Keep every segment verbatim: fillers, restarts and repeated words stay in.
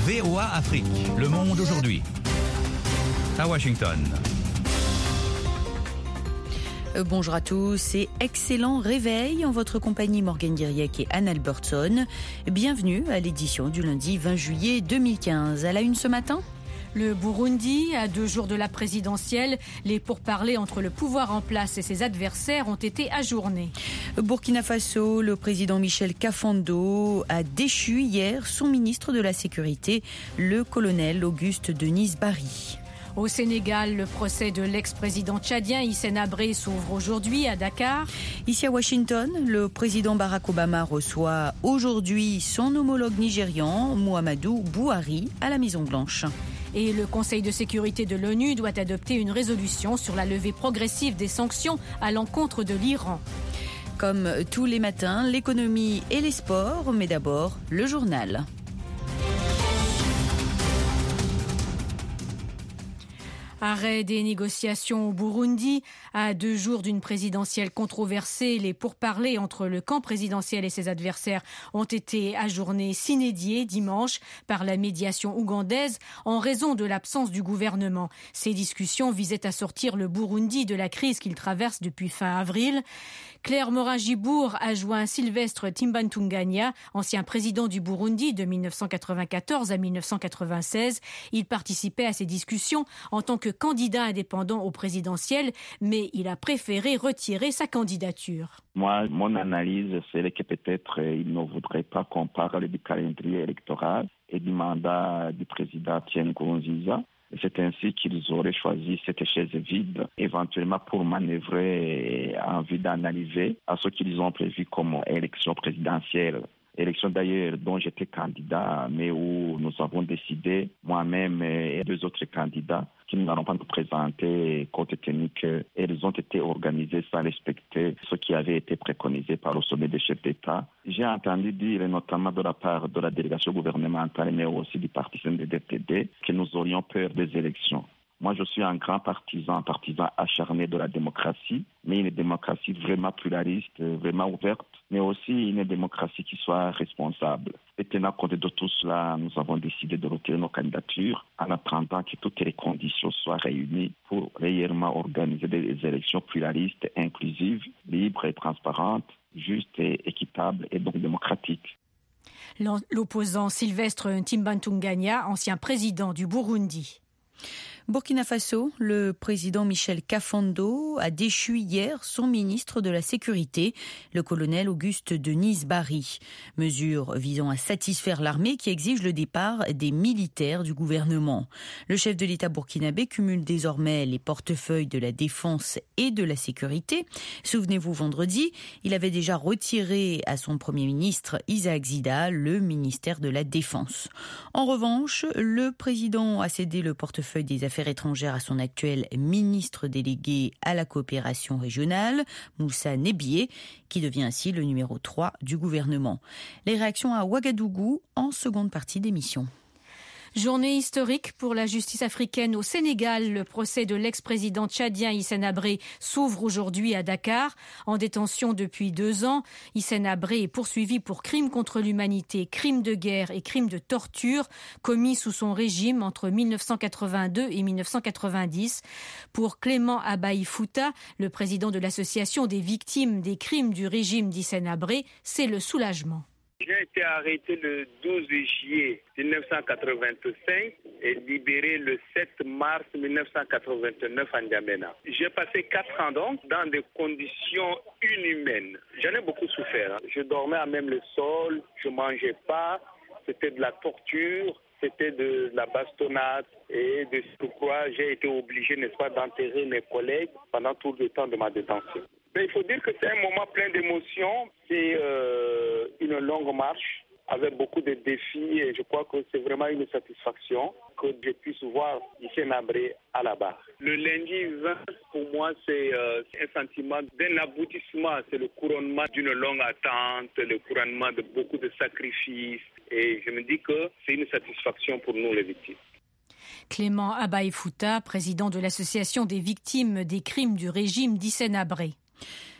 V O A Afrique, le monde aujourd'hui. À Washington. Euh, bonjour à tous et excellent réveil en votre compagnie. Morgane Guiriec et Anne Albertson. Bienvenue à l'édition du lundi vingt juillet deux mille quinze. À la une ce matin ? Le Burundi, à deux jours de la présidentielle, les pourparlers entre le pouvoir en place et ses adversaires ont été ajournés. Burkina Faso, le président Michel Kafando a déchu hier son ministre de la Sécurité, le colonel Auguste Denis Barry. Au Sénégal, le procès de l'ex-président tchadien Hissène Habré s'ouvre aujourd'hui à Dakar. Ici à Washington, le président Barack Obama reçoit aujourd'hui son homologue nigérian, Muhammadu Buhari, à la Maison-Blanche. Et le Conseil de sécurité de l'ONU doit adopter une résolution sur la levée progressive des sanctions à l'encontre de l'Iran. Comme tous les matins, l'économie et les sports, mais d'abord le journal. Arrêt des négociations au Burundi. À deux jours d'une présidentielle controversée, les pourparlers entre le camp présidentiel et ses adversaires ont été ajournés sine die dimanche par la médiation ougandaise en raison de l'absence du gouvernement. Ces discussions visaient à sortir le Burundi de la crise qu'il traverse depuis fin avril. Claire Morin-Gibour a joint Sylvestre Timbantunganya, ancien président du Burundi de mille neuf cent quatre-vingt-quatorze à mille neuf cent quatre-vingt-seize. Il participait à ces discussions en tant que candidat indépendant au présidentiel, mais il a préféré retirer sa candidature. Moi, mon analyse, c'est que peut-être il ne voudrait pas qu'on parle du calendrier électoral et du mandat du président Pierre Nkurunziza. C'est ainsi qu'ils auraient choisi cette chaise vide, éventuellement pour manœuvrer en vue d'analyser à ce qu'ils ont prévu comme élection présidentielle. Élection d'ailleurs dont j'étais candidat, mais où nous avons décidé, moi-même et deux autres candidats, qui n'allons pas nous présenter compte tenu qu'elles ont été organisées sans respecter ce qui avait été préconisé par le sommet des chefs d'État. J'ai entendu dire, notamment de la part de la délégation gouvernementale, mais aussi du parti C N D D F D D, que nous aurions peur des élections. Moi, je suis un grand partisan, un partisan acharné de la démocratie, mais une démocratie vraiment pluraliste, vraiment ouverte, mais aussi une démocratie qui soit responsable. Et tenant compte de tout cela, nous avons décidé de retirer nos candidatures en attendant que toutes les conditions soient réunies pour réellement organiser des élections pluralistes, inclusives, libres et transparentes, justes et équitables et donc démocratiques. L'opposant Sylvestre Timbantunganya, ancien président du Burundi. Burkina Faso, le président Michel Kafando a déchu hier son ministre de la Sécurité, le colonel Auguste Denis Barry. Mesure visant à satisfaire l'armée qui exige le départ des militaires du gouvernement. Le chef de l'État burkinabé cumule désormais les portefeuilles de la défense et de la sécurité. Souvenez-vous, vendredi, il avait déjà retiré à son premier ministre Isaac Zida le ministère de la Défense. En revanche, le président a cédé le portefeuille des affaires étrangères à son actuel ministre délégué à la coopération régionale, Moussa Nebié, qui devient ainsi le numéro trois du gouvernement. Les réactions à Ouagadougou en seconde partie d'émission. Journée historique pour la justice africaine au Sénégal. Le procès de l'ex-président tchadien Hissène Habré s'ouvre aujourd'hui à Dakar. En détention depuis deux ans, Hissène Habré est poursuivi pour crimes contre l'humanité, crimes de guerre et crimes de torture commis sous son régime entre mille neuf cent quatre-vingt-deux et mille neuf cent quatre-vingt-dix. Pour Clément Abaï Fouta, le président de l'association des victimes des crimes du régime d'Hissène Habré, c'est le soulagement. J'ai été arrêté le douze juillet mille neuf cent quatre-vingt-cinq et libéré le sept mars mille neuf cent quatre-vingt-neuf à N'Djamena. J'ai passé quatre ans donc dans des conditions inhumaines. J'en ai beaucoup souffert. Je dormais à même le sol, je mangeais pas, c'était de la torture, c'était de la bastonnade et de ce quoi j'ai été obligé, n'est-ce pas, d'enterrer mes collègues pendant tout le temps de ma détention. Mais il faut dire que c'est un moment plein d'émotions, c'est euh, une longue marche avec beaucoup de défis et je crois que c'est vraiment une satisfaction que je puisse voir Hissène Habré à la barre. Le lundi vingt, pour moi, c'est euh, un sentiment d'un aboutissement, c'est le couronnement d'une longue attente, le couronnement de beaucoup de sacrifices et je me dis que c'est une satisfaction pour nous les victimes. Clément Abaï Fouta, président de l'association des victimes des crimes du régime d'Hissène Habré.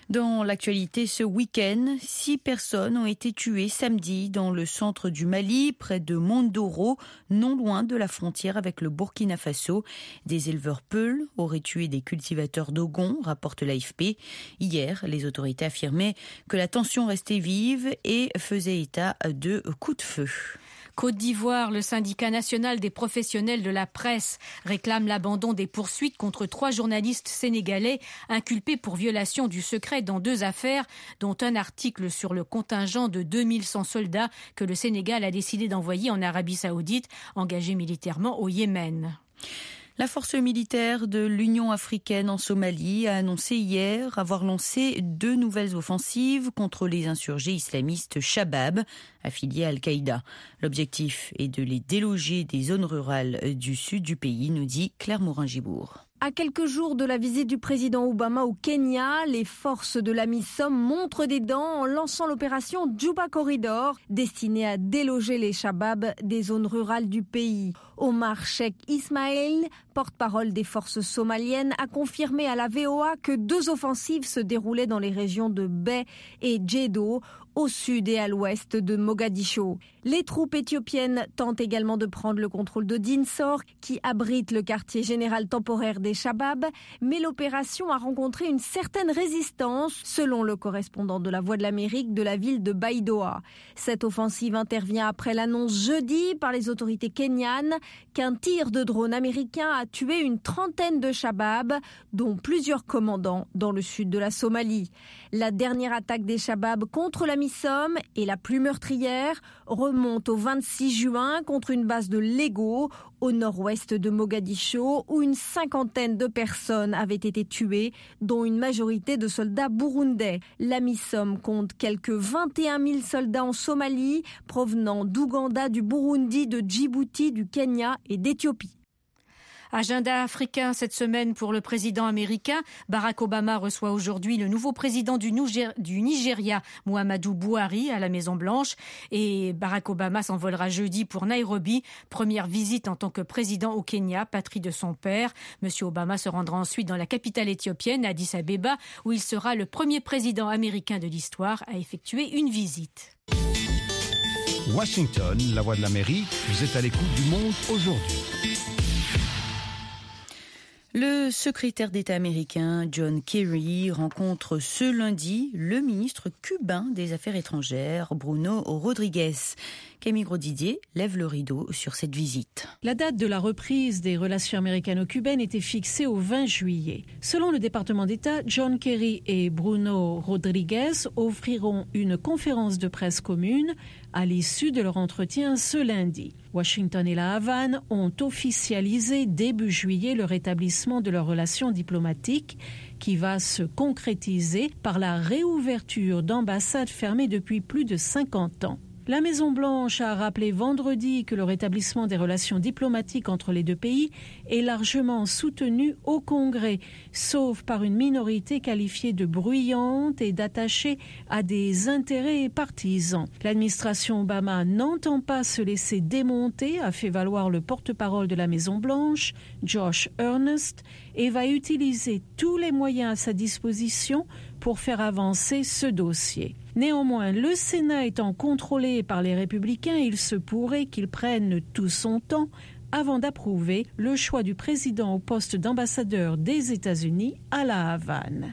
Dans l'actualité ce week-end, six personnes ont été tuées samedi dans le centre du Mali, près de Mondoro, non loin de la frontière avec le Burkina Faso. Des éleveurs Peuls auraient tué des cultivateurs d'Ogon, rapporte l'A F P. Hier, les autorités affirmaient que la tension restait vive et faisaient état de coups de feu. Côte d'Ivoire, le syndicat national des professionnels de la presse réclame l'abandon des poursuites contre trois journalistes sénégalais inculpés pour violation du secret dans deux affaires, dont un article sur le contingent de deux mille cent soldats que le Sénégal a décidé d'envoyer en Arabie Saoudite, engagés militairement au Yémen. La force militaire de l'Union africaine en Somalie a annoncé hier avoir lancé deux nouvelles offensives contre les insurgés islamistes Shabab, affiliés à Al-Qaïda. L'objectif est de les déloger des zones rurales du sud du pays, nous dit Claire Morin-Gibourg. À quelques jours de la visite du président Obama au Kenya, les forces de l'AMISOM montrent des dents en lançant l'opération Juba Corridor, destinée à déloger les Shabab des zones rurales du pays. Omar Sheikh Ismail, porte-parole des forces somaliennes, a confirmé à la V O A que deux offensives se déroulaient dans les régions de Bay et Djedo, au sud et à l'ouest de Mogadiscio. Les troupes éthiopiennes tentent également de prendre le contrôle de Dinsor, qui abrite le quartier général temporaire des Shabab, mais l'opération a rencontré une certaine résistance, selon le correspondant de la Voix de l'Amérique de la ville de Baidoa. Cette offensive intervient après l'annonce jeudi par les autorités kenyanes qu'un tir de drone américain a tué une trentaine de Shabab, dont plusieurs commandants dans le sud de la Somalie. La dernière attaque des Shabab contre la Somme et la plus meurtrière remonte au vingt-six juin contre une base de Lego au nord-ouest de Mogadiscio où une cinquantaine de personnes avaient été tuées, dont une majorité de soldats burundais. L'AMISOM compte quelques vingt et un mille soldats en Somalie provenant d'Ouganda, du Burundi, de Djibouti, du Kenya et d'Éthiopie. Agenda africain cette semaine pour le président américain. Barack Obama reçoit aujourd'hui le nouveau président du, Niger- du Nigeria, Muhammadu Buhari, à la Maison-Blanche. Et Barack Obama s'envolera jeudi pour Nairobi. Première visite en tant que président au Kenya, patrie de son père. Monsieur Obama se rendra ensuite dans la capitale éthiopienne, Addis Abeba, où il sera le premier président américain de l'histoire à effectuer une visite. Washington, la voix de l'Amérique, vous êtes à l'écoute du monde aujourd'hui. Le secrétaire d'État américain John Kerry rencontre ce lundi le ministre cubain des Affaires étrangères Bruno Rodriguez. Camille Grosdidier lève le rideau sur cette visite. La date de la reprise des relations américano-cubaines était fixée au vingt juillet. Selon le département d'État, John Kerry et Bruno Rodriguez offriront une conférence de presse commune à l'issue de leur entretien ce lundi. Washington et la Havane ont officialisé début juillet le rétablissement de leurs relations diplomatiques qui va se concrétiser par la réouverture d'ambassades fermées depuis plus de cinquante ans. La Maison-Blanche a rappelé vendredi que le rétablissement des relations diplomatiques entre les deux pays est largement soutenu au Congrès, sauf par une minorité qualifiée de bruyante et d'attachée à des intérêts partisans. L'administration Obama n'entend pas se laisser démonter, a fait valoir le porte-parole de la Maison-Blanche, Josh Earnest, et va utiliser tous les moyens à sa disposition pour faire avancer ce dossier. Néanmoins, le Sénat étant contrôlé par les Républicains, il se pourrait qu'il prenne tout son temps avant d'approuver le choix du président au poste d'ambassadeur des États-Unis à La Havane.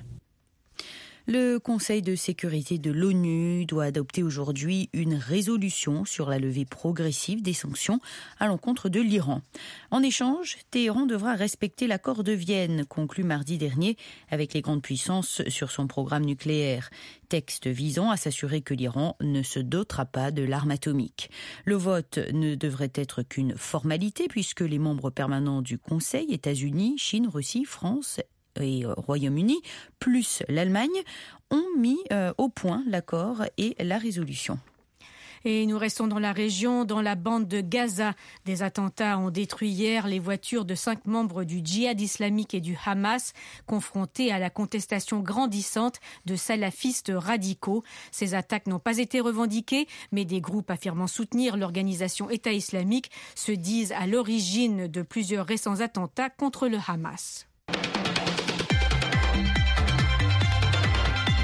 Le Conseil de sécurité de l'ONU doit adopter aujourd'hui une résolution sur la levée progressive des sanctions à l'encontre de l'Iran. En échange, Téhéran devra respecter l'accord de Vienne conclu mardi dernier avec les grandes puissances sur son programme nucléaire. Texte visant à s'assurer que l'Iran ne se dotera pas de l'arme atomique. Le vote ne devrait être qu'une formalité puisque les membres permanents du Conseil, États-Unis, Chine, Russie, France et Royaume-Uni, plus l'Allemagne, ont mis euh, au point l'accord et la résolution. Et nous restons dans la région, dans la bande de Gaza. Des attentats ont détruit hier les voitures de cinq membres du djihad islamique et du Hamas, confrontés à la contestation grandissante de salafistes radicaux. Ces attaques n'ont pas été revendiquées, mais des groupes affirmant soutenir l'organisation État islamique se disent à l'origine de plusieurs récents attentats contre le Hamas.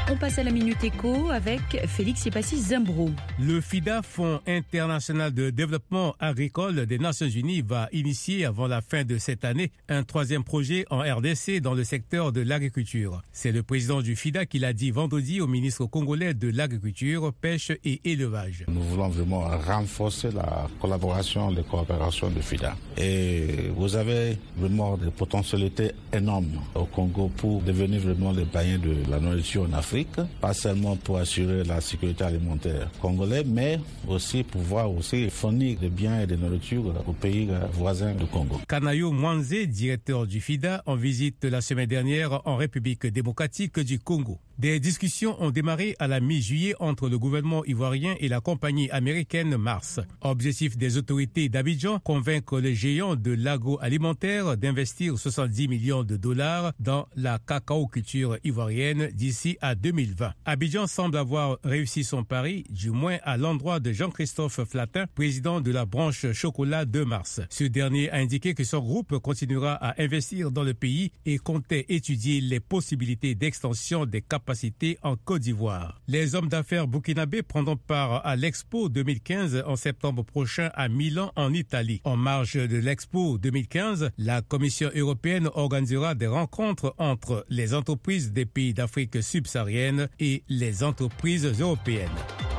On passe à la Minute Éco avec Félix Yepassi-Zimbro. Le FIDA, Fonds international de développement agricole des Nations Unies, va initier avant la fin de cette année un troisième projet en R D C dans le secteur de l'agriculture. C'est le président du FIDA qui l'a dit vendredi au ministre congolais de l'Agriculture, Pêche et Élevage. Nous voulons vraiment renforcer la collaboration, les coopérations du FIDA. Et vous avez vraiment des potentialités énormes au Congo pour devenir vraiment les bailleurs de la nourriture en Afrique. Pas seulement pour assurer la sécurité alimentaire congolais, mais aussi pouvoir aussi fournir des biens et des nourritures aux pays voisins du Congo. Kanayo Mwanze, directeur du FIDA, en visite la semaine dernière en République démocratique du Congo. Des discussions ont démarré à la mi-juillet entre le gouvernement ivoirien et la compagnie américaine Mars. Objectif des autorités d'Abidjan, convaincre les géants de l'agroalimentaire d'investir soixante-dix millions de dollars dans la cacaoculture ivoirienne d'ici à deux mille vingt. Abidjan semble avoir réussi son pari, du moins à l'endroit de Jean-Christophe Flatin, président de la branche chocolat de Mars. Ce dernier a indiqué que son groupe continuera à investir dans le pays et comptait étudier les possibilités d'extension des capacités en Côte d'Ivoire. Les hommes d'affaires burkinabés prendront part à l'Expo deux mille quinze en septembre prochain à Milan en Italie. En marge de l'Expo deux mille quinze, la Commission européenne organisera des rencontres entre les entreprises des pays d'Afrique subsaharienne et les entreprises européennes.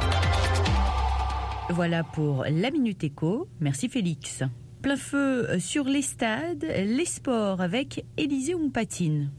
Voilà pour la Minute Éco. Merci Félix. Plein feu sur les stades, les sports avec Élisée Ompatine.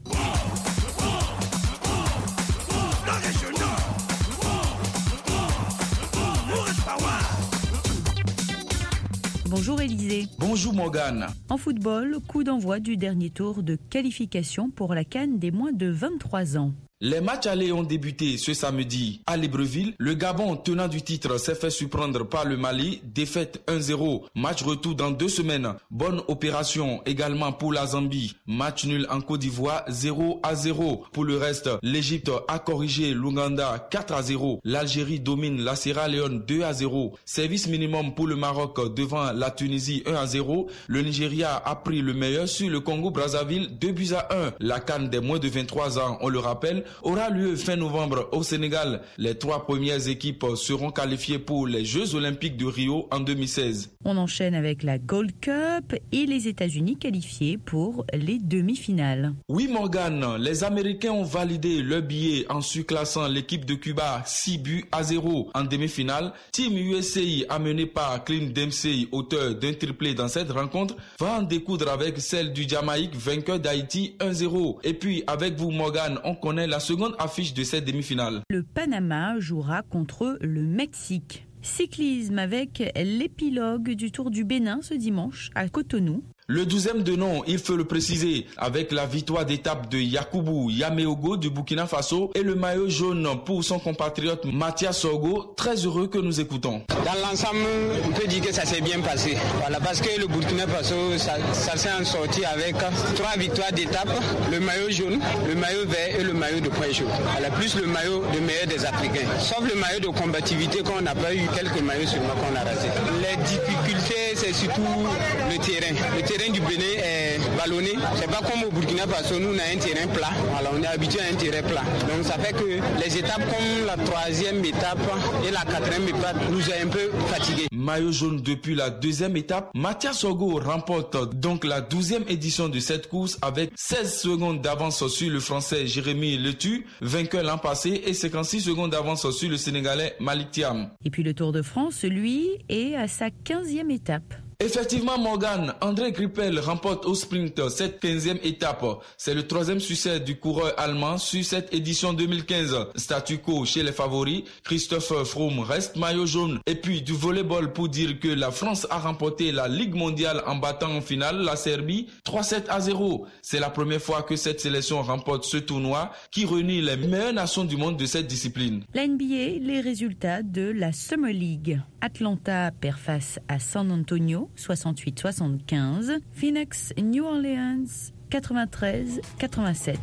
Bonjour Élisée. Bonjour Morgane. En football, coup d'envoi du dernier tour de qualification pour la CAN des moins de vingt-trois ans. Les matchs allés ont débuté ce samedi à Libreville. Le Gabon, tenant du titre, s'est fait surprendre par le Mali. Défaite un zéro. Match retour dans deux semaines. Bonne opération également pour la Zambie. Match nul en Côte d'Ivoire, zéro à zéro. Pour le reste, l'Égypte a corrigé l'Ouganda quatre à zéro. L'Algérie domine la Sierra Leone deux à zéro. Service minimum pour le Maroc devant la Tunisie un à zéro. Le Nigeria a pris le meilleur sur le Congo-Brazzaville deux buts à un. La CAN des moins de vingt-trois ans, on le rappelle, aura lieu fin novembre au Sénégal. Les trois premières équipes seront qualifiées pour les Jeux Olympiques de Rio en deux mille seize. On enchaîne avec la Gold Cup et les États-Unis qualifiés pour les demi-finales. Oui Morgane, les Américains ont validé leur billet en surclassant l'équipe de Cuba six buts à zéro en demi-finale. Team U S A amené par Clint Dempsey, auteur d'un triplé dans cette rencontre, va en découdre avec celle du Jamaïque, vainqueur d'Haïti un zéro. Et puis avec vous Morgane, on connaît la seconde affiche de cette demi-finale. Le Panama jouera contre le Mexique. Cyclisme avec l'épilogue du Tour du Bénin ce dimanche à Cotonou. Le douzième de nom, il faut le préciser, avec la victoire d'étape de Yakubu Yameogo du Burkina Faso et le maillot jaune pour son compatriote Mathias Sorgo, très heureux que nous écoutons. Dans l'ensemble, on peut dire que ça s'est bien passé. Voilà, parce que le Burkina Faso, ça, ça s'est en sorti avec trois victoires d'étape, le maillot jaune, le maillot vert et le maillot de points chauds. Voilà, plus le maillot de meilleur des Africains. Sauf le maillot de combativité qu'on n'a pas eu, quelques maillots seulement qu'on a raté. Les difficultés, c'est surtout le terrain. Le terrain du Bénin est vallonné. C'est pas comme au Burkina Faso, nous on a un terrain plat. Voilà, on est habitué à un terrain plat. Donc ça fait que les étapes comme la troisième étape et la quatrième étape nous a un peu fatigués. Maillot jaune depuis la deuxième étape, Mathias Sorgo remporte donc la douzième édition de cette course avec seize secondes d'avance sur le Français Jérémy Letu, vainqueur l'an passé, et cinquante-six secondes d'avance sur le Sénégalais Malik Thiam. Et puis le Tour de France, lui, est à sa quinzième étape. Effectivement, Morgane, André Greipel remporte au sprint cette quinzième étape. C'est le troisième succès du coureur allemand sur cette édition deux mille quinze. Statu quo chez les favoris, Christophe Froome reste maillot jaune. Et puis du volleyball pour dire que la France a remporté la Ligue mondiale en battant en finale la Serbie trois sept à zéro. C'est la première fois que cette sélection remporte ce tournoi qui réunit les meilleures nations du monde de cette discipline. La N B A, les résultats de la Summer League. Atlanta perd face à San Antonio soixante-huit à soixante-quinze, Phoenix, New Orleans quatre-vingt-treize à quatre-vingt-sept.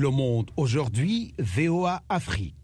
Le Monde aujourd'hui, V O A Afrique.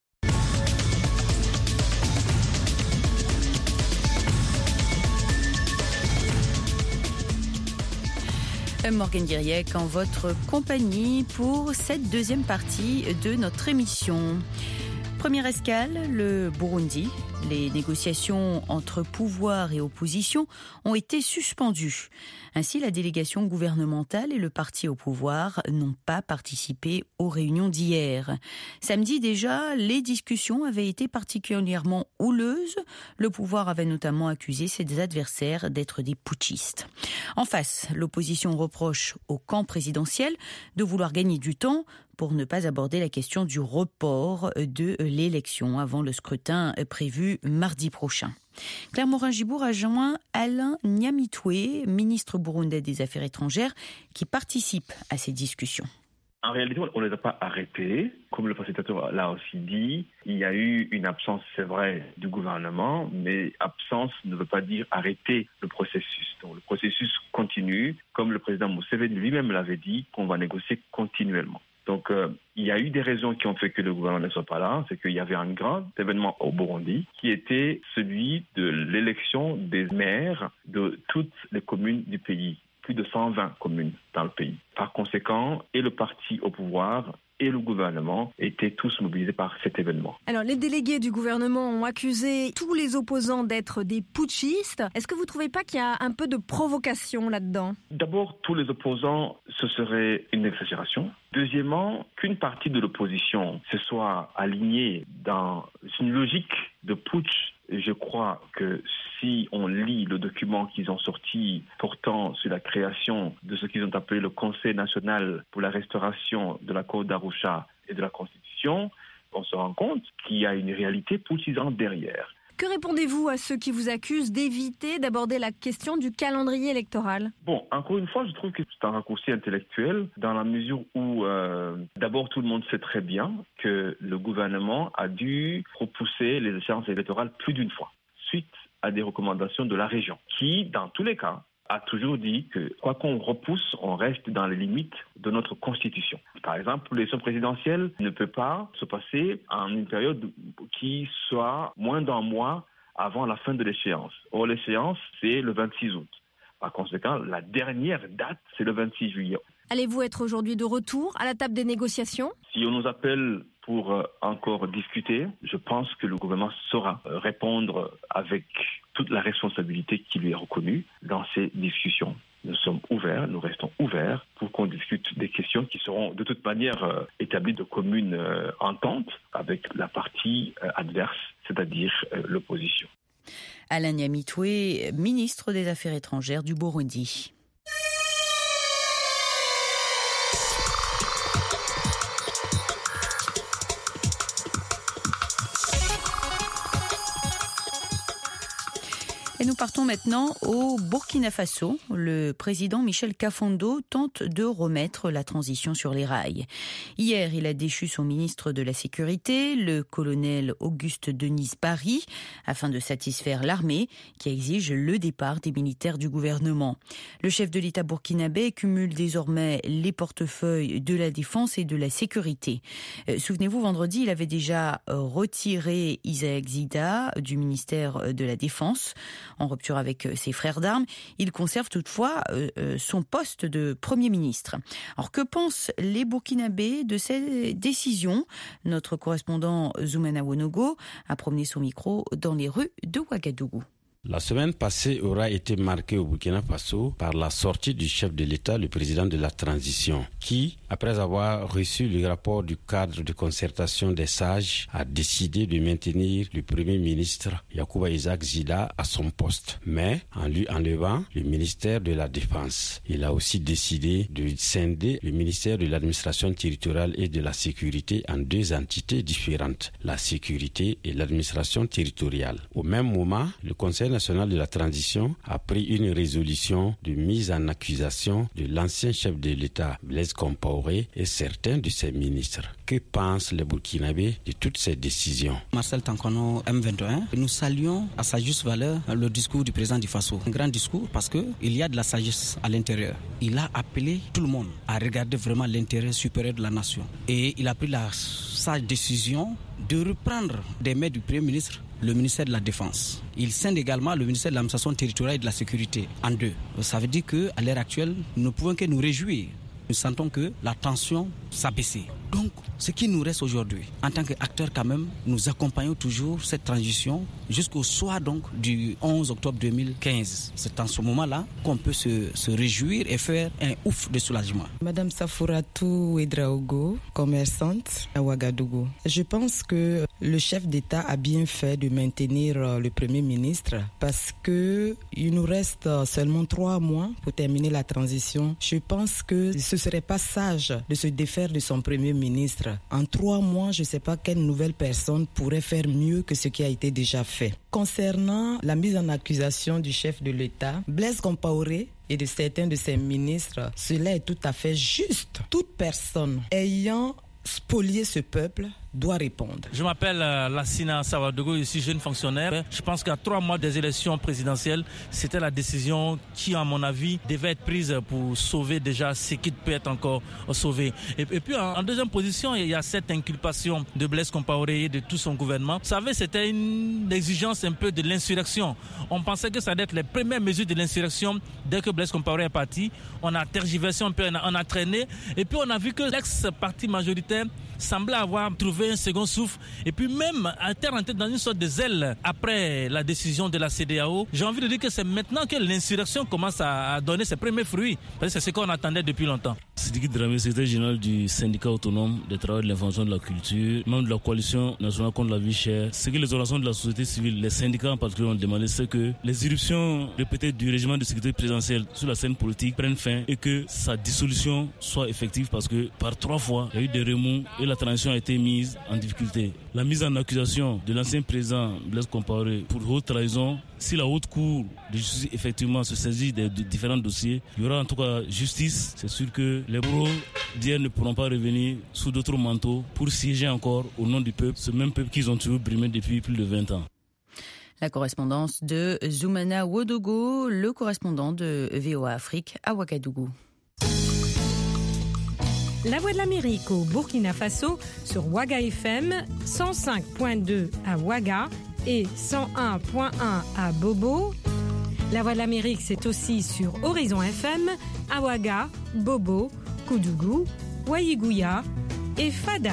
Morgane Guiriec en votre compagnie pour cette deuxième partie de notre émission. Première escale, le Burundi. Les négociations entre pouvoir et opposition ont été suspendues. Ainsi, la délégation gouvernementale et le parti au pouvoir n'ont pas participé aux réunions d'hier. Samedi déjà, les discussions avaient été particulièrement houleuses. Le pouvoir avait notamment accusé ses adversaires d'être des putschistes. En face, l'opposition reproche au camp présidentiel de vouloir gagner du temps pour ne pas aborder la question du report de l'élection avant le scrutin prévu mardi prochain. Claire Morin-Gibour a joint Alain Nyamitwe, ministre burundais des Affaires étrangères, qui participe à ces discussions. En réalité, on ne les a pas arrêtés. Comme le facilitateur l'a aussi dit, il y a eu une absence, c'est vrai, du gouvernement, mais absence ne veut pas dire arrêter le processus. Donc le processus continue, comme le président Museveni lui-même l'avait dit, qu'on va négocier continuellement. Donc, euh, il y a eu des raisons qui ont fait que le gouvernement ne soit pas là. C'est qu'il y avait un grand événement au Burundi qui était celui de l'élection des maires de toutes les communes du pays. Plus de cent vingt communes dans le pays. Par conséquent, et le parti au pouvoir et le gouvernement étaient tous mobilisés par cet événement. Alors, les délégués du gouvernement ont accusé tous les opposants d'être des putschistes. Est-ce que vous ne trouvez pas qu'il y a un peu de provocation là-dedans ? D'abord, tous les opposants, ce serait une exagération. Deuxièmement, qu'une partie de l'opposition se soit alignée dans une logique de putsch. Je crois que si on lit le document qu'ils ont sorti portant sur la création de ce qu'ils ont appelé le Conseil national pour la restauration de la Côte d'Arusha et de la Constitution, on se rend compte qu'il y a une réalité putschisante derrière. Que répondez-vous à ceux qui vous accusent d'éviter d'aborder la question du calendrier électoral ? Bon, encore une fois, je trouve que c'est un raccourci intellectuel dans la mesure où, euh, d'abord, tout le monde sait très bien que le gouvernement a dû repousser les échéances électorales plus d'une fois, suite à des recommandations de la région, qui, dans tous les cas, a toujours dit que quoi qu'on repousse, on reste dans les limites de notre constitution. Par exemple, l'élection présidentielle ne peut pas se passer en une période qui soit moins d'un mois avant la fin de l'échéance. Or, l'échéance, c'est le vingt-six août. Par conséquent, la dernière date, c'est le vingt-six juillet. Allez-vous être aujourd'hui de retour à la table des négociations ? Si on nous appelle pour euh, encore discuter, je pense que le gouvernement saura euh, répondre avec toute la responsabilité qui lui est reconnue dans ces discussions. Nous sommes ouverts, nous restons ouverts pour qu'on discute des questions qui seront de toute manière euh, établies de commune euh, entente avec la partie euh, adverse, c'est-à-dire euh, l'opposition. Alain Nyamitwe, ministre des Affaires étrangères du Burundi. Et nous partons maintenant au Burkina Faso. Le président Michel Kafando tente de remettre la transition sur les rails. Hier, il a déchu son ministre de la Sécurité, le colonel Auguste Denis Barry, afin de satisfaire l'armée qui exige le départ des militaires du gouvernement. Le chef de l'État burkinabé cumule désormais les portefeuilles de la défense et de la sécurité. Euh, souvenez-vous, vendredi, il avait déjà retiré Isaac Zida du ministère de la Défense. En rupture avec ses frères d'armes, il conserve toutefois euh, son poste de Premier ministre. Alors que pensent les Burkinabés de ces décisions ? Notre correspondant Zoumana Wonogo a promené son micro dans les rues de Ouagadougou. La semaine passée aura été marquée au Burkina Faso par la sortie du chef de l'État, le président de la transition, qui, après avoir reçu le rapport du cadre de concertation des sages, a décidé de maintenir le Premier ministre Yacouba Isaac Zida à son poste, mais en lui enlevant le ministère de la Défense. Il a aussi décidé de scinder le ministère de l'Administration territoriale et de la Sécurité en deux entités différentes, la sécurité et l'administration territoriale. Au même moment, le Conseil national de la transition a pris une résolution de mise en accusation de l'ancien chef de l'État Blaise Compaoré et certains de ses ministres. Que pensent les Burkinabés de toutes ces décisions? Marcel Tankono, M vingt et un, nous saluons à sa juste valeur le discours du président du Faso. Un grand discours parce qu'il y a de la sagesse à l'intérieur. Il a appelé tout le monde à regarder vraiment l'intérêt supérieur de la nation. Et il a pris la sage décision de reprendre des mains du Premier ministre le ministère de la Défense. Il scinde également le ministère de l'administration territoriale et de la sécurité en deux. Ça veut dire qu'à l'heure actuelle, nous ne pouvons que nous réjouir. Nous sentons que la tension s'est baissée. Donc, ce qui nous reste aujourd'hui, en tant qu'acteurs quand même, nous accompagnons toujours cette transition jusqu'au soir donc du onze octobre deux mille quinze. C'est en ce moment-là qu'on peut se, se réjouir et faire un ouf de soulagement. Madame Safouratou Ouedraogo, commerçante à Ouagadougou. Je pense que le chef d'État a bien fait de maintenir le Premier ministre parce que il nous reste seulement trois mois pour terminer la transition. Je pense que ce ne serait pas sage de se défaire de son Premier ministre. En trois mois, je ne sais pas quelle nouvelle personne pourrait faire mieux que ce qui a été déjà fait. Concernant la mise en accusation du chef de l'État, Blaise Compaoré et de certains de ses ministres, cela est tout à fait juste. Toute personne ayant spolié ce peuple doit répondre. Je m'appelle euh, Lassina Sawadogo, je suis jeune fonctionnaire. Je pense qu'à trois mois des élections présidentielles, c'était la décision qui, à mon avis, devait être prise pour sauver déjà ce qui peut être encore sauvé. Et, et puis, en, en deuxième position, il y a cette inculpation de Blaise Compaoré et de tout son gouvernement. Vous savez, c'était une exigence un peu de l'insurrection. On pensait que ça allait être les premières mesures de l'insurrection dès que Blaise Compaoré est parti. On a tergiversé un peu, on a, on a traîné. Et puis, on a vu que l'ex-parti majoritaire semblait avoir trouvé un second souffle et puis même rentré dans une sorte de zèle après la décision de la C E D E A O. J'ai envie de dire que c'est maintenant que l'insurrection commence à donner ses premiers fruits. Parce que c'est ce qu'on attendait depuis longtemps. Sidiki Dramé, secrétaire général du syndicat autonome des travailleurs de l'information de la culture, membre de la coalition nationale contre la vie chère. Ce que les organisations de la société civile, les syndicats en particulier ont demandé, c'est que les irruptions répétées du régime de sécurité présidentielle sur la scène politique prennent fin et que sa dissolution soit effective parce que par trois fois, il y a eu des remous et la transition a été mise en difficulté. La mise en accusation de l'ancien président Blaise Compaoré pour haute trahison, si la haute cour de justice effectivement se saisit des de différents dossiers, il y aura en tout cas justice. C'est sûr que les bourreaux d'hier ne pourront pas revenir sous d'autres manteaux pour siéger encore au nom du peuple, ce même peuple qu'ils ont toujours brimé depuis plus de vingt ans. La correspondance de Zoumana Wodogo, le correspondant de V O A Afrique à Ouagadougou. La Voix de l'Amérique au Burkina Faso sur Ouaga F M, cent cinq virgule deux à Ouaga et cent un virgule un à Bobo. La Voix de l'Amérique, c'est aussi sur Horizon F M, à Ouaga, Bobo, Koudougou, Waïgouya et Fada.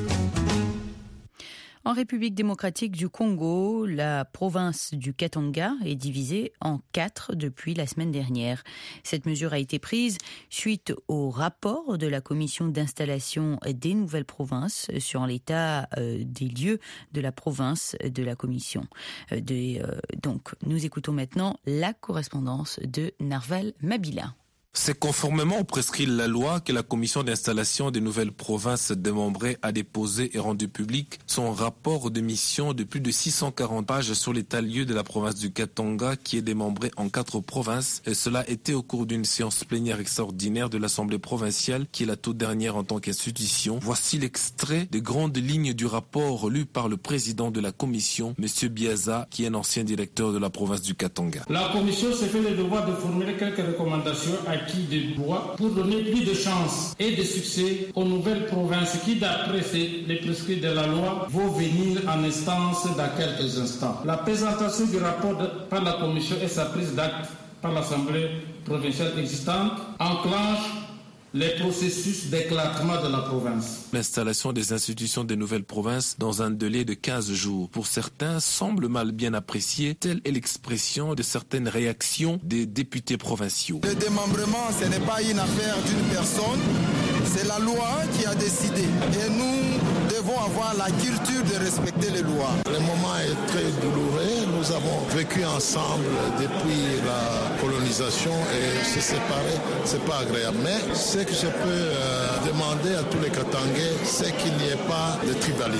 En République démocratique du Congo, la province du Katanga est divisée en quatre depuis la semaine dernière. Cette mesure a été prise suite au rapport de la commission d'installation des nouvelles provinces sur l'état euh, des lieux de la province de la commission. Euh, de, euh, donc, nous écoutons maintenant la correspondance de Narval Mabila. C'est conformément au prescrit de la loi que la commission d'installation des nouvelles provinces démembrées a déposé et rendu public son rapport de mission de plus de six cent quarante pages sur l'état-lieu de la province du Katanga qui est démembrée en quatre provinces. Et cela était au cours d'une séance plénière extraordinaire de l'Assemblée provinciale qui est la toute dernière en tant qu'institution. Voici l'extrait des grandes lignes du rapport lu par le président de la commission, M. Biaza, qui est un ancien directeur de la province du Katanga. La commission s'est fait le devoir de formuler quelques recommandations à qui de droit pour donner plus de chances et de succès aux nouvelles provinces qui, d'après les prescrits de la loi, vont venir en instance dans quelques instants. La présentation du rapport de, par la commission et sa prise d'acte par l'Assemblée provinciale existante enclenche les processus d'éclatement de la province. L'installation des institutions des nouvelles provinces dans un délai de quinze jours, pour certains, semble mal bien appréciée. Telle est l'expression de certaines réactions des députés provinciaux. Le démembrement, ce n'est pas une affaire d'une personne, c'est la loi qui a décidé. Et nous devons avoir la culture de respecter les lois. Le moment est très douloureux. Nous avons vécu ensemble depuis la colonisation et se séparer, c'est pas agréable. Mais ce que je peux euh, demander à tous les Katangais, c'est qu'il n'y ait pas de tribalisme.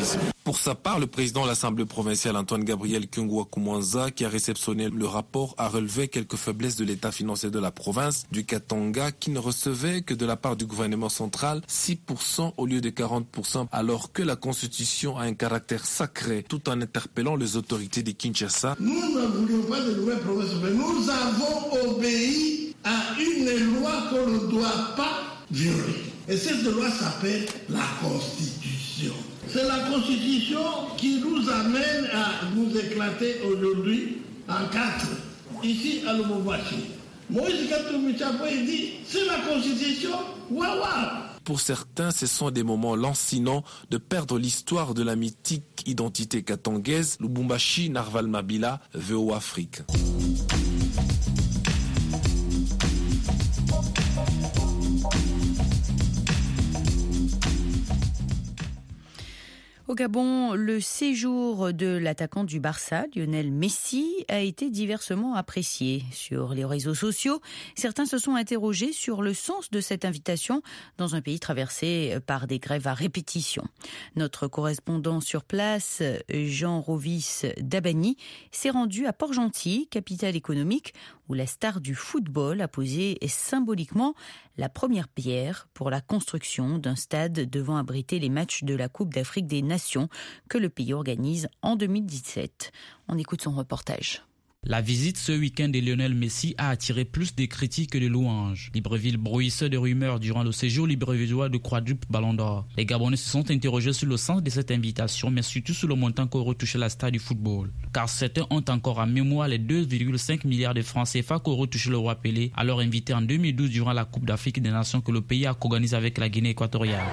Pour sa part, le président de l'Assemblée provinciale Antoine Gabriel Kyungwa Koumanza, qui a réceptionné le rapport, a relevé quelques faiblesses de l'état financier de la province du Katanga, qui ne recevait que de la part du gouvernement central six pour cent au lieu de quarante pour cent, alors que la constitution a un caractère sacré, tout en interpellant les autorités de Kinshasa. Nous ne voulions pas de nouvelle province, mais nous avons obéi à une loi qu'on ne doit pas violer. Et cette loi s'appelle la Constitution. C'est la Constitution qui nous amène à nous éclater aujourd'hui en quatre. Ici, à Lubumbashi. Moïse Katumbi-Chapou, il dit, c'est la Constitution, waouh. Pour certains, ce sont des moments lancinants de perdre l'histoire de la mythique identité katangaise. Lubumbashi, Narval Mabila, V O Afrique. Au Gabon, le séjour de l'attaquant du Barça, Lionel Messi, a été diversement apprécié. Sur les réseaux sociaux, certains se sont interrogés sur le sens de cette invitation dans un pays traversé par des grèves à répétition. Notre correspondant sur place, Jean Rovis Dabani, s'est rendu à Port-Gentil, capitale économique, où la star du football a posé symboliquement la première pierre pour la construction d'un stade devant abriter les matchs de la Coupe d'Afrique des Nations que le pays organise en deux mille dix-sept. On écoute son reportage. La visite ce week-end de Lionel Messi a attiré plus de critiques que de louanges. Libreville bruissait de rumeurs durant le séjour librevillois de quadruple Ballon d'Or. Les Gabonais se sont interrogés sur le sens de cette invitation, mais surtout sur le montant qu'aurait touché la star du football. Car certains ont encore en mémoire les deux virgule cinq milliards de francs C F A qu'aurait touché le roi Pelé, alors invité en deux mille douze durant la Coupe d'Afrique des Nations que le pays a co-organisé avec la Guinée équatoriale.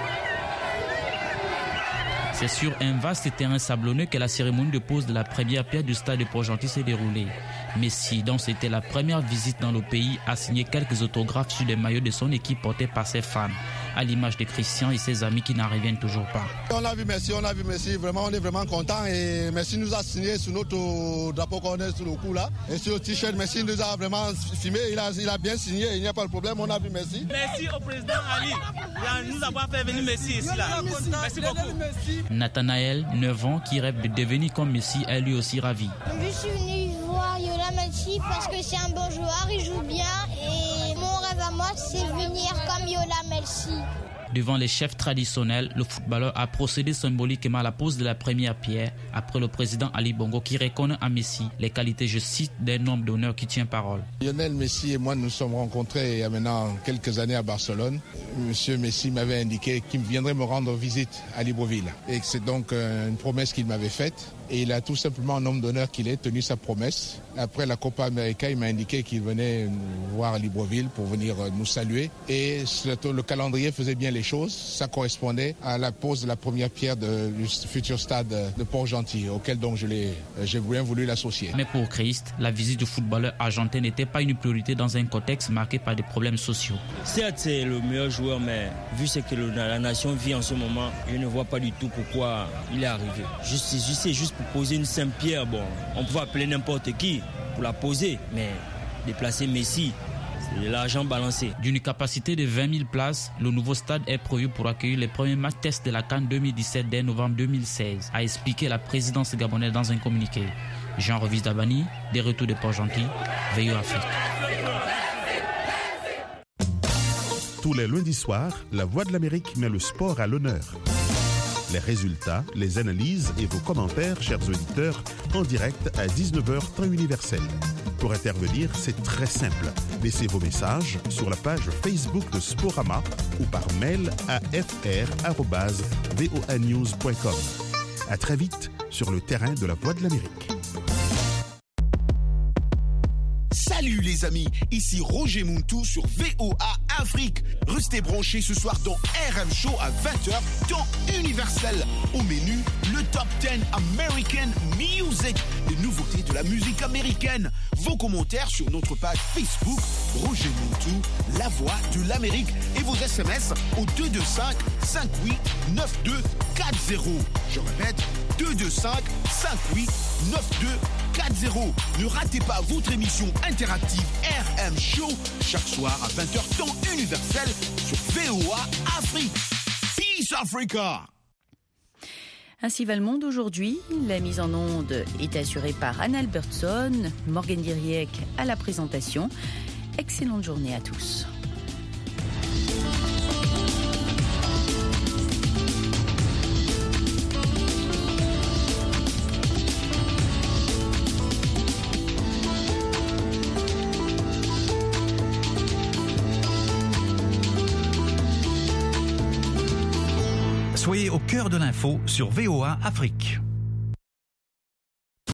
C'est sur un vaste terrain sablonneux que la cérémonie de pose de la première pierre du stade de Port-Gentil s'est déroulée. Messi, dont c'était la première visite dans le pays, a signé quelques autographes sur les maillots de son équipe portés par ses fans, à l'image de Christian et ses amis qui n'en reviennent toujours pas. On a vu Messi, on a vu Messi, vraiment on est vraiment content et Messi nous a signé sur notre drapeau qu'on a sur le cou là. Et sur le t-shirt, Messi nous a vraiment filmé, il a, il a bien signé, il n'y a pas de problème, on a vu Messi. Merci au président Ali, nous avons fait venir Messi ici là. Merci beaucoup. Nathanaël, neuf ans, qui rêve de devenir comme Messi, est lui aussi ravi. Je suis venu voir Lionel Messi parce que c'est un bon joueur, il joue bien et mon rêve à moi c'est venir comme Lionel Messi. Devant les chefs traditionnels, le footballeur a procédé symboliquement à la pose de la première pierre après le président Ali Bongo qui reconnaît à Messi les qualités, je cite, d'un homme d'honneur qui tient parole. Lionel Messi et moi nous nous sommes rencontrés il y a maintenant quelques années à Barcelone. Monsieur Messi m'avait indiqué qu'il viendrait me rendre visite à Libreville. Et c'est donc une promesse qu'il m'avait faite. Et il a tout simplement, un homme d'honneur qu'il est, tenu sa promesse. Après la Copa América, il m'a indiqué qu'il venait nous voir à Libreville pour venir nous saluer. Et le calendrier faisait bien les choses. Ça correspondait à la pose de la première pierre de, du futur stade de Port-Gentil, auquel donc je l'ai, j'ai bien voulu l'associer. Mais pour Christ, la visite du footballeur argentin n'était pas une priorité dans un contexte marqué par des problèmes sociaux. Certes, c'est le meilleur joueur, mais vu ce que la nation vit en ce moment, je ne vois pas du tout pourquoi il est arrivé. Juste, c'est juste pour poser une simple pierre, bon, on peut appeler n'importe qui pour la poser, mais déplacer Messi, c'est de l'argent balancé. D'une capacité de vingt mille places, le nouveau stade est prévu pour accueillir les premiers matchs tests de la CAN deux mille dix-sept dès novembre deux mille seize, a expliqué la présidence gabonaise dans un communiqué. Jean Rovis Dabani, des retours de Port-Gentil, V O Afrique. Tous les lundis soirs, La Voix de l'Amérique met le sport à l'honneur. Les résultats, les analyses et vos commentaires, chers auditeurs, en direct à dix-neuf heures temps universel. Pour intervenir, c'est très simple. Laissez vos messages sur la page Facebook de Sporama ou par mail à f r arobase v o a news point com. À très vite sur le terrain de La Voix de l'Amérique. Salut les amis, ici Roger Muntu sur V O A Afrique. Restez branchés ce soir dans R M Show à vingt heures, temps universel. Au menu, le Top dix American Music, les nouveautés de la musique américaine. Vos commentaires sur notre page Facebook, Roger Muntu, la voix de l'Amérique. Et vos S M S au deux deux cinq, cinq huit neuf deux quatre zéro. Je répète, deux deux cinq, cinq huit neuf deux quatre zéro. Ne ratez pas votre émission interactive R M Show chaque soir à vingt heures temps universel sur V O A Afrique. Peace Africa. Ainsi va le monde aujourd'hui. La mise en onde est assurée par Anne Albertson, Morgan Diriec à la présentation. Excellente journée à tous. Soyez au cœur de l'info sur V O A Afrique.